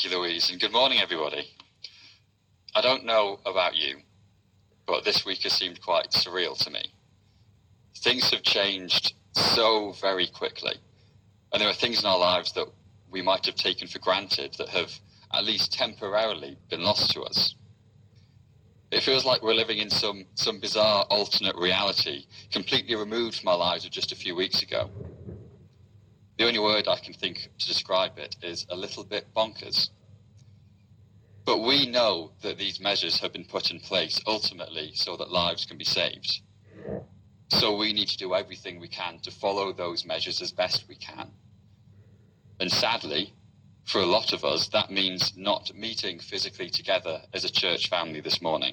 you, Louise, and good morning, everybody. I don't know about you, but this week has seemed quite surreal to me. Things have changed so very quickly, and there are things in our lives that we might have taken for granted that have, at least temporarily, been lost to us. It feels like we're living in some bizarre alternate reality, completely removed from our lives of just a few weeks ago. The only word I can think to describe it is a little bit bonkers. But we know that these measures have been put in place ultimately so that lives can be saved. So we need to do everything we can to follow those measures as best we can. And sadly, for a lot of us, that means not meeting physically together as a church family this morning.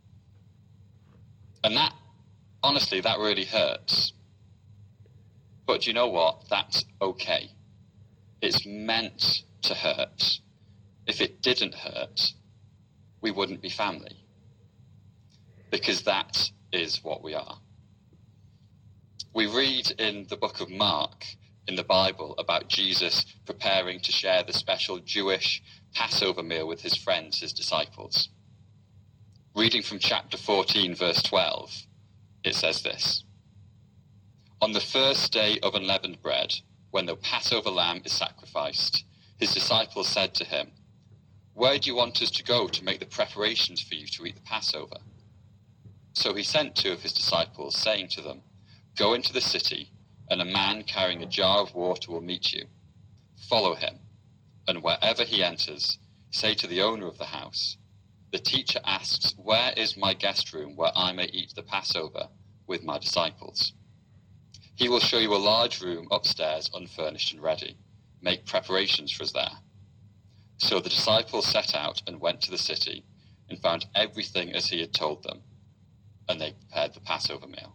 And that, honestly, that really hurts. But you know what? That's okay. It's meant to hurt. If it didn't hurt, we wouldn't be family. Because that is what we are. We read in the book of Mark in the Bible about Jesus preparing to share the special Jewish Passover meal with his friends, his disciples. Reading from chapter 14, verse 12, it says this: "On the first day of unleavened bread, when the Passover lamb is sacrificed, his disciples said to him, 'Where do you want us to go to make the preparations for you to eat the Passover?' So he sent two of his disciples, saying to them, 'Go into the city, and a man carrying a jar of water will meet you. Follow him, and wherever he enters, say to the owner of the house, "The teacher asks, where is my guest room where I may eat the Passover with my disciples?" He will show you a large room upstairs, unfurnished and ready. Make preparations for us there.' So the disciples set out and went to the city and found everything as he had told them, and they prepared the Passover meal."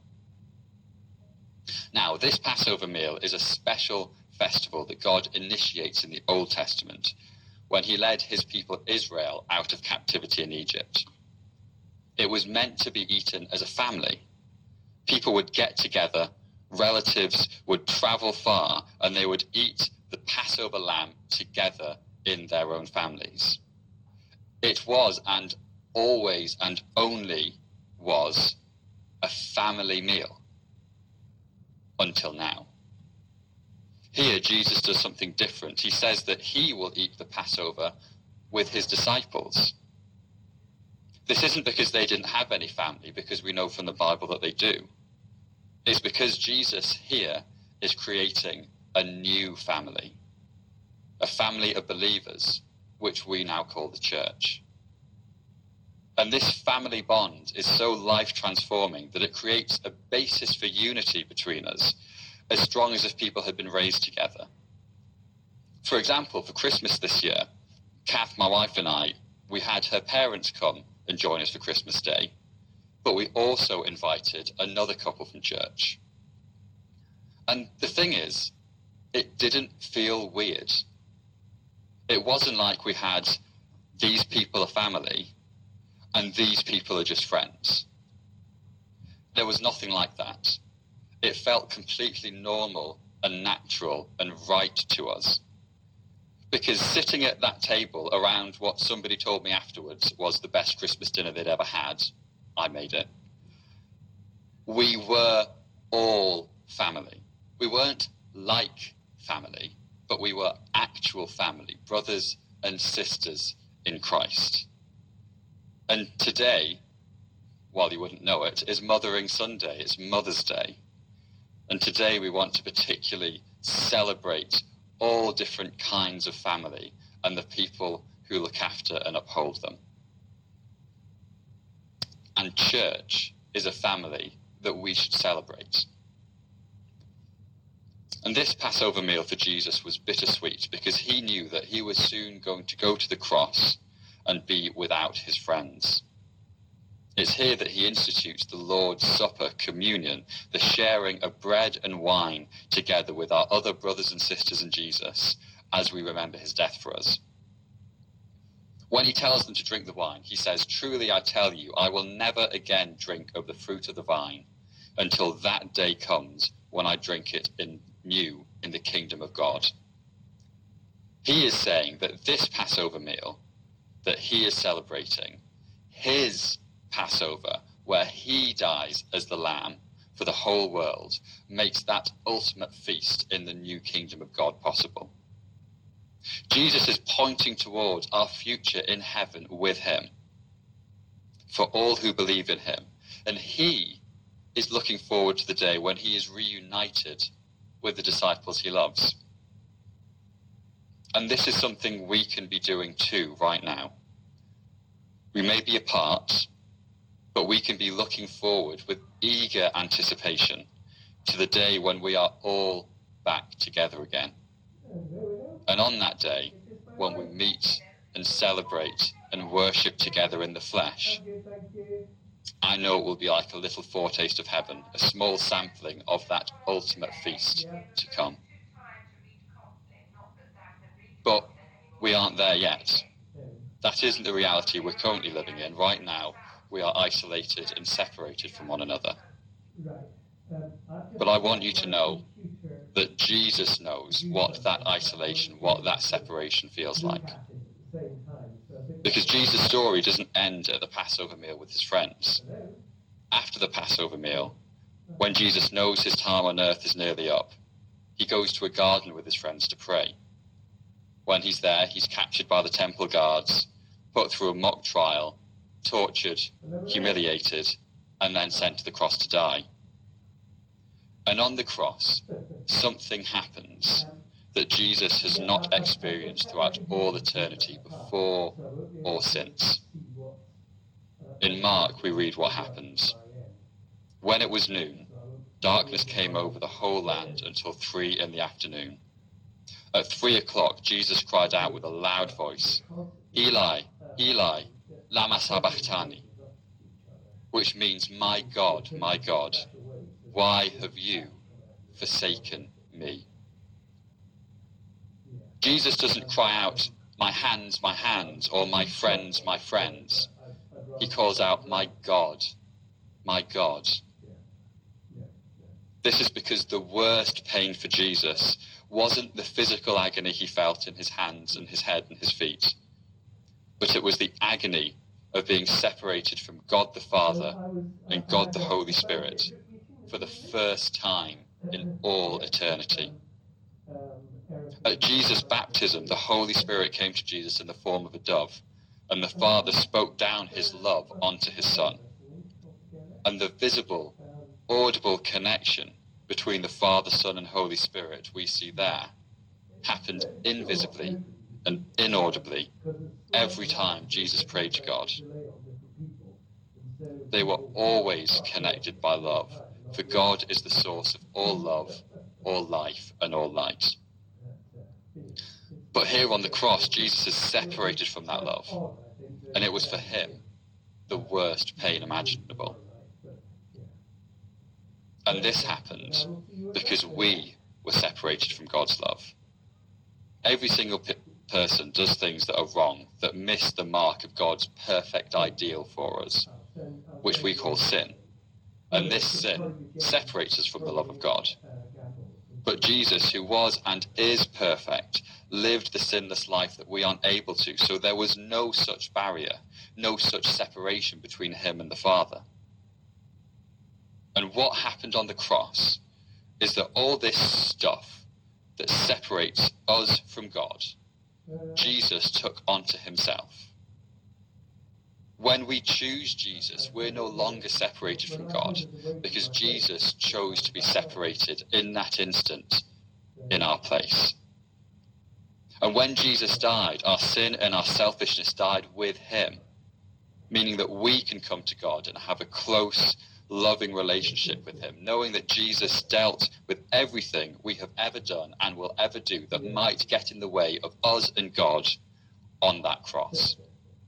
Now, this Passover meal is a special festival that God initiates in the Old Testament when he led his people Israel out of captivity in Egypt. It was meant to be eaten as a family. People would get together, relatives would travel far, and they would eat the Passover lamb together in their own families. It was, and always and only was, a family meal. Until now. Here, Jesus does something different. He says that he will eat the Passover with his disciples. This isn't because they didn't have any family, because we know from the Bible that they do. It's because Jesus here is creating a new family, a family of believers, which we now call the church. And this family bond is so life-transforming that it creates a basis for unity between us, as strong as if people had been raised together. For example, for Christmas this year, Kath, my wife, and I, we had her parents come and join us for Christmas Day, but we also invited another couple from church. And the thing is, it didn't feel weird. It wasn't like we had these people are family and these people are just friends. There was nothing like that. It felt completely normal and natural and right to us. Because sitting at that table around what somebody told me afterwards was the best Christmas dinner they'd ever had, I made it. We were all family. We weren't like family, but we were actual family, brothers and sisters in Christ. And today, while you wouldn't know it, is Mothering Sunday. It's Mother's Day. And today we want to particularly celebrate all different kinds of family and the people who look after and uphold them. And church is a family that we should celebrate. And this Passover meal for Jesus was bittersweet because he knew that he was soon going to go to the cross and be without his friends. It's here that he institutes the Lord's Supper, communion, the sharing of bread and wine together with our other brothers and sisters in Jesus as we remember his death for us. When he tells them to drink the wine, he says, "Truly I tell you, I will never again drink of the fruit of the vine until that day comes when I drink it new in the kingdom of God." He is saying that this Passover meal that he is celebrating, his Passover, where he dies as the lamb for the whole world, makes that ultimate feast in the new kingdom of God possible. Jesus is pointing towards our future in heaven with him for all who believe in him. And he is looking forward to the day when he is reunited with the disciples he loves. And this is something we can be doing too right now. We may be apart, but we can be looking forward with eager anticipation to the day when we are all back together again. And on that day, when we meet and celebrate and worship together in the flesh, I know it will be like a little foretaste of heaven, a small sampling of that ultimate feast to come. But we aren't there yet. That isn't the reality we're currently living in. Right now, we are isolated and separated from one another. But I want you to know that Jesus knows what that isolation, what that separation feels like. Because Jesus' story doesn't end at the Passover meal with his friends. After the Passover meal, when Jesus knows his time on earth is nearly up, he goes to a garden with his friends to pray. When he's there, he's captured by the temple guards, put through a mock trial, tortured, humiliated, and then sent to the cross to die. And on the cross, something happens that Jesus has not experienced throughout all eternity before or since. In Mark, we read what happens. When it was noon, darkness came over the whole land until 3 p.m. At 3 o'clock, Jesus cried out with a loud voice, "Eli, Eli, lama sabachthani," which means, my God, why have you forsaken me?" Jesus doesn't cry out, my hands, or my friends, my friends. He calls out, my God, my God. This is because the worst pain for Jesus wasn't the physical agony he felt in his hands and his head and his feet, but it was the agony of being separated from God the Father and God the Holy Spirit for the first time in all eternity. At Jesus' baptism, the Holy Spirit came to Jesus in the form of a dove, and the Father spoke down his love onto his Son. And the visible, audible connection between the Father, Son, and Holy Spirit we see there happened invisibly and inaudibly every time Jesus prayed to God. They were always connected by love, for God is the source of all love, all life, and all light. But here on the cross, Jesus is separated from that love, and it was for him the worst pain imaginable. And this happened because we were separated from God's love. Every single person does things that are wrong, that miss the mark of God's perfect ideal for us, which we call sin. And this sin separates us from the love of God. But Jesus, who was and is perfect, lived the sinless life that we aren't able to, so there was no such barrier, no such separation between him and the Father. And what happened on the cross is that all this stuff that separates us from God, Jesus took onto himself. When we choose Jesus, we're no longer separated from God, because Jesus chose to be separated in that instant in our place. And when Jesus died, our sin and our selfishness died with him, meaning that we can come to God and have a close, loving relationship with him, knowing that Jesus dealt with everything we have ever done and will ever do that might get in the way of us and God on that cross.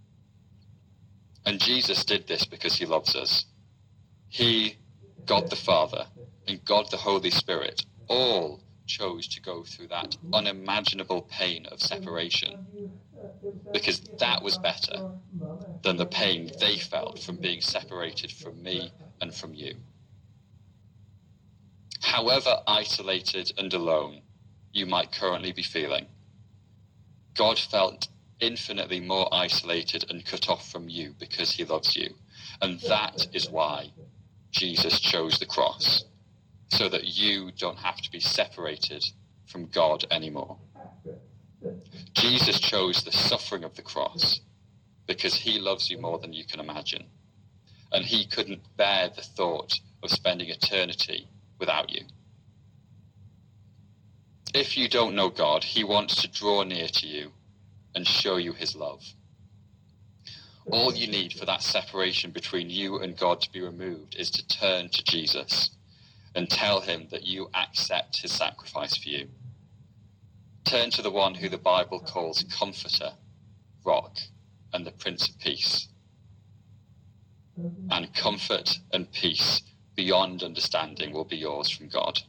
And Jesus did this because he loves us. He, God the Father, and God the Holy Spirit all chose to go through that unimaginable pain of separation, because that was better than the pain they felt from being separated from me and from you. However isolated and alone you might currently be feeling, God felt infinitely more isolated and cut off from you because he loves you. And that is why Jesus chose the cross, so that you don't have to be separated from God anymore. Jesus chose the suffering of the cross because he loves you more than you can imagine. And he couldn't bear the thought of spending eternity without you. If you don't know God, he wants to draw near to you and show you his love. All you need for that separation between you and God to be removed is to turn to Jesus and tell him that you accept his sacrifice for you. Turn to the one who the Bible calls Comforter, Rock, and the Prince of Peace. And comfort and peace beyond understanding will be yours from God.